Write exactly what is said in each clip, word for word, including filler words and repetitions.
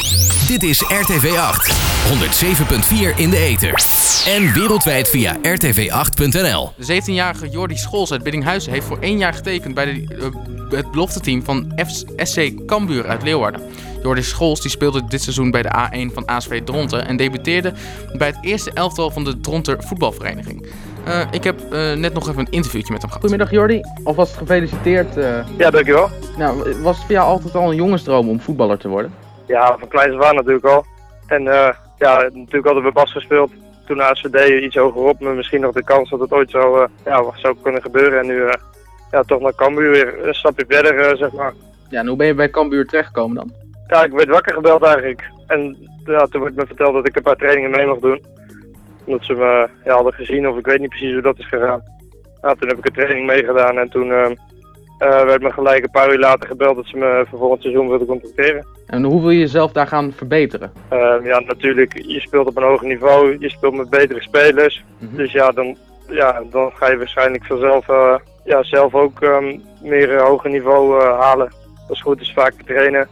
Dit is R T V acht, honderdzeven punt vier in de ether. En wereldwijd via r t v acht punt n l. De zeventienjarige Jordi Scholz uit Biddinghuizen heeft voor één jaar getekend bij de, uh, het belofteteam van S C Cambuur uit Leeuwarden. Jordi Scholz die speelde dit seizoen bij de A één van A S V Dronten en debuteerde bij het eerste elftal van de Dronter voetbalvereniging. Uh, ik heb uh, net nog even een interviewtje met hem gehad. Goedemiddag Jordi, alvast gefeliciteerd. Uh... Ja, dankjewel. Nou, was het voor jou altijd al een jongensdroom om voetballer te worden? Ja, van kleins af aan natuurlijk al. En uh, ja, natuurlijk altijd bij Bas gespeeld. Toen A S V D iets hogerop, maar misschien nog de kans dat het ooit zou, uh, ja, zou kunnen gebeuren. En nu uh, ja, toch naar Cambuur weer een stapje verder, uh, zeg maar. Ja, en hoe ben je bij Cambuur terechtgekomen dan? Ja, ik werd wakker gebeld eigenlijk. En ja, toen werd me verteld dat ik een paar trainingen mee mocht doen. Omdat ze me ja, hadden gezien, of ik weet niet precies hoe dat is gegaan. Nou, toen heb ik een training meegedaan en toen uh, uh, werd me gelijk een paar uur later gebeld dat ze me voor volgend seizoen wilden contracteren. En hoe wil je jezelf daar gaan verbeteren? Uh, ja, natuurlijk, je speelt op een hoger niveau, je speelt met betere spelers. Mm-hmm. Dus ja dan, ja, dan ga je waarschijnlijk vanzelf uh, ja, zelf ook um, meer uh, hoger niveau uh, halen. Als het goed is vaak trainen,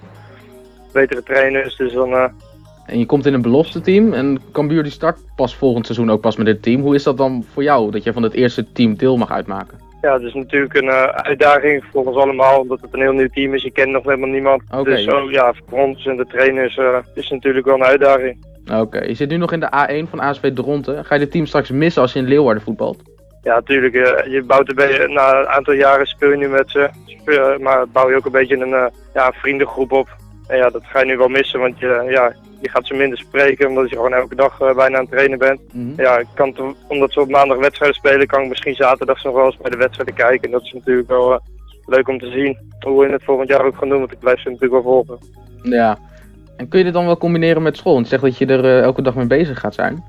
betere trainers, dus dan... Uh, En je komt in een belofte team en Cambuur die start pas volgend seizoen ook pas met dit team. Hoe is dat dan voor jou, dat je van het eerste team deel mag uitmaken? Ja, het is natuurlijk een uh, uitdaging voor ons allemaal, omdat het een heel nieuw team is. Je kent nog helemaal niemand. Okay. Dus oh, ja, voor ons en de trainers uh, is het natuurlijk wel een uitdaging. Oké, okay. Je zit nu nog in de A één van A S V Dronten. Ga je dit team straks missen als je in Leeuwarden voetbalt? Ja, natuurlijk. Uh, je bouwt er na een aantal jaren speel je nu met ze, speel, maar bouw je ook een beetje een, uh, ja, een vriendengroep op. En ja, dat ga je nu wel missen, want je, ja, je gaat ze minder spreken omdat je gewoon elke dag uh, bijna aan het trainen bent. Mm-hmm. Ja, ik kan te, omdat ze op maandag wedstrijden spelen, kan ik misschien zaterdag nog wel eens bij de wedstrijden kijken. En dat is natuurlijk wel uh, leuk om te zien hoe we het volgend jaar ook gaan doen, want ik blijf ze natuurlijk wel volgen. Ja, en kun je dit dan wel combineren met school? Want je zegt dat je er uh, elke dag mee bezig gaat zijn.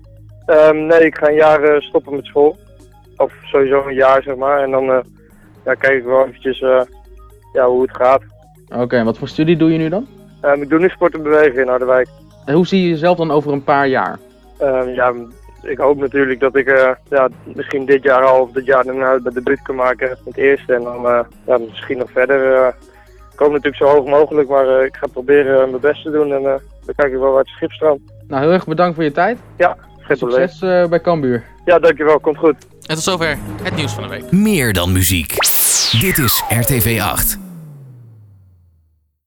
Um, nee, ik ga een jaar uh, stoppen met school. Of sowieso een jaar, zeg maar. En dan uh, ja, kijk ik wel eventjes uh, ja, hoe het gaat. Oké, okay, en wat voor studie doe je nu dan? Um, ik doe nu sport en bewegen in Harderwijk. En hoe zie je jezelf dan over een paar jaar? Um, ja, ik hoop natuurlijk dat ik uh, ja, misschien dit jaar al of dit jaar daarna mijn debuut kan maken met het eerste. En dan uh, ja, misschien nog verder. Uh, ik hoop natuurlijk zo hoog mogelijk, maar uh, ik ga proberen uh, mijn best te doen. En uh, dan kijk ik wel waar het schip strandt. Nou, heel erg bedankt voor je tijd. Ja, geen probleem. Succes uh, bij Cambuur. Ja, dankjewel. Komt goed. En tot zover het nieuws van de week. Meer dan muziek. Dit is R T V acht.